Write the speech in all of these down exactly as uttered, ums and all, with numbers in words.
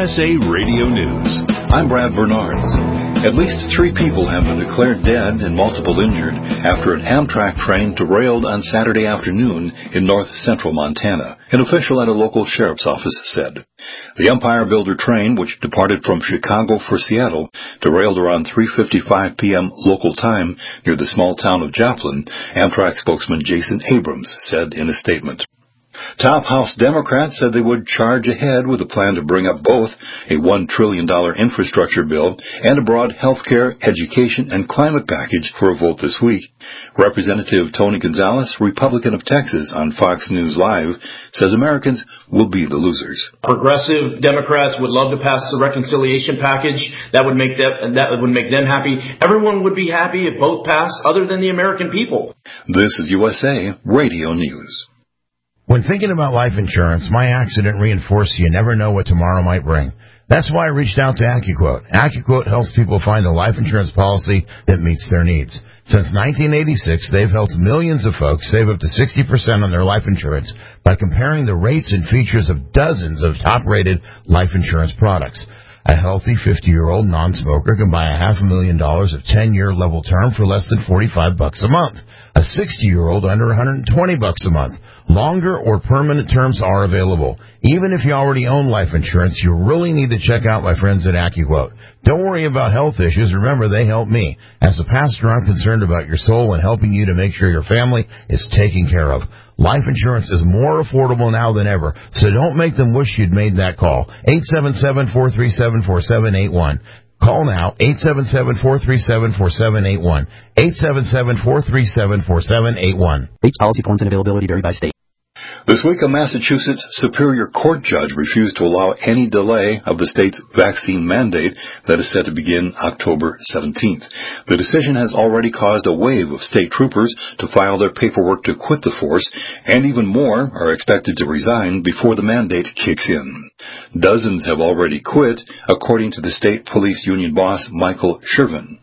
S A Radio News. I'm Brad Bernards. At least three people have been declared dead and multiple injured after an Amtrak train derailed on Saturday afternoon in north central Montana, an official at a local sheriff's office said. The Empire Builder train, which departed from Chicago for Seattle, derailed around three fifty-five p.m. local time near the small town of Joplin, Amtrak spokesman Jason Abrams said in a statement. Top House Democrats said they would charge ahead with a plan to bring up both a one trillion dollars infrastructure bill and a broad health care, education, and climate package for a vote this week. Representative Tony Gonzalez, Republican of Texas, on Fox News Live, says Americans will be the losers. Progressive Democrats would love to pass the reconciliation package. That would make them, that would make them happy. Everyone would be happy if both passed, other than the American people. This is U S A Radio News. When thinking about life insurance, my accident reinforced you never know what tomorrow might bring. That's why I reached out to AccuQuote. AccuQuote helps people find a life insurance policy that meets their needs. Since nineteen eighty-six, they've helped millions of folks save up to sixty percent on their life insurance by comparing the rates and features of dozens of top-rated life insurance products. A healthy fifty-year-old non-smoker can buy a half a million dollars of ten-year level term for less than forty-five bucks a month. A sixty-year-old under one hundred twenty bucks a month. Longer or permanent terms are available. Even if you already own life insurance, you really need to check out my friends at AccuQuote. Don't worry about health issues. Remember, they help me. As a pastor, I'm concerned about your soul and helping you to make sure your family is taken care of. Life insurance is more affordable now than ever, so don't make them wish you'd made that call. eight seven seven, four three seven, four seven eight one. Call now, eight seven seven, four three seven, four seven eight one. eight seven seven, four three seven, four seven eight one. Rates, policy forms, and availability vary by state. This week, a Massachusetts Superior Court judge refused to allow any delay of the state's vaccine mandate that is set to begin October seventeenth. The decision has already caused a wave of state troopers to file their paperwork to quit the force, and even more are expected to resign before the mandate kicks in. Dozens have already quit, according to the state police union boss Michael Shervin.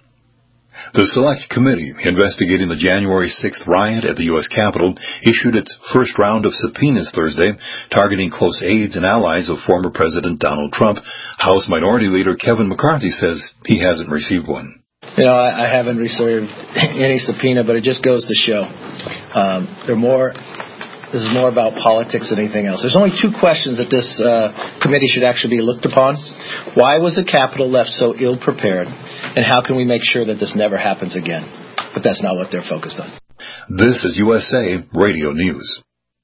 The Select Committee investigating the January sixth riot at the U S Capitol issued its first round of subpoenas Thursday, targeting close aides and allies of former President Donald Trump. House Minority Leader Kevin McCarthy says he hasn't received one. You know, I, I haven't received any subpoena, but it just goes to show um, they're more. This is more about politics than anything else. There's only two questions that this uh, committee should actually be looked upon. Why was the Capitol left so ill-prepared? And how can we make sure that this never happens again? But that's not what they're focused on. This is U S A Radio News.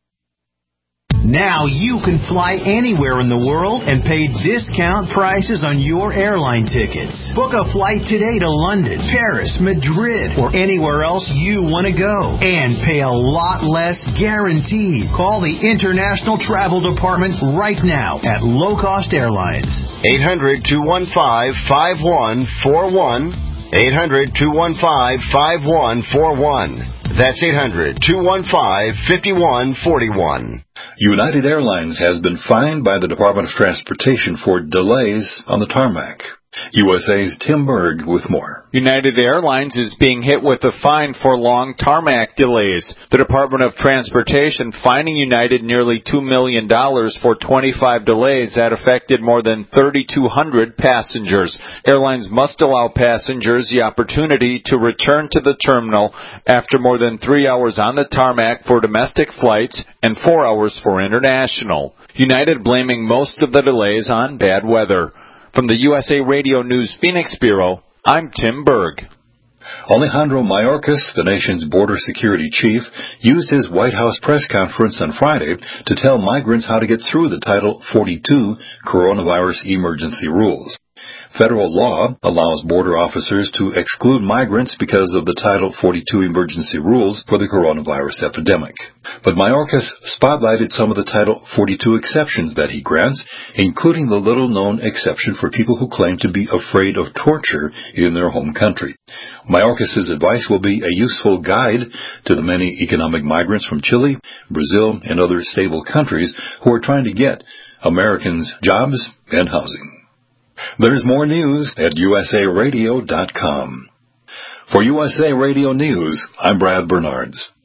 Now you can fly anywhere in the world and pay discount prices on your airline tickets. Book a flight today to London, Paris, Madrid, or anywhere else you want to go. And pay a lot less guaranteed. Call the International Travel Department right now at Low Cost Airlines. eight hundred, two one five, five one four one. eight hundred, two one five, five one four one. That's eight hundred, two one five, five one four one. United Airlines has been fined by the Department of Transportation for delays on the tarmac. U S A's Tim Berg with more. United Airlines is being hit with a fine for long tarmac delays. The Department of Transportation fining United nearly two million dollars for twenty-five delays that affected more than thirty-two hundred passengers. Airlines must allow passengers the opportunity to return to the terminal after more than three hours on the tarmac for domestic flights and four hours for international. United blaming most of the delays on bad weather. From the U S A Radio News Phoenix Bureau, I'm Tim Berg. Alejandro Mayorkas, the nation's border security chief, used his White House press conference on Friday to tell migrants how to get through the Title forty-two coronavirus emergency rules. Federal law allows border officers to exclude migrants because of the Title forty-two emergency rules for the coronavirus epidemic. But Mayorkas spotlighted some of the Title forty-two exceptions that he grants, including the little-known exception for people who claim to be afraid of torture in their home country. Mayorkas' advice will be a useful guide to the many economic migrants from Chile, Brazil, and other stable countries who are trying to get Americans jobs and housing. There's more news at U S A radio dot com. For U S A Radio News, I'm Brad Bernards.